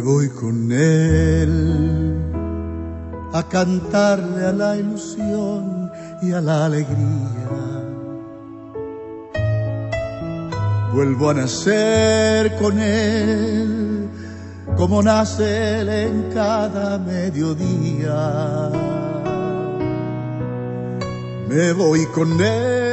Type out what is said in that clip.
voy con él a cantarle a la ilusión y a la alegría. Vuelvo a nacer con él, como nace él en cada mediodía. Me voy con él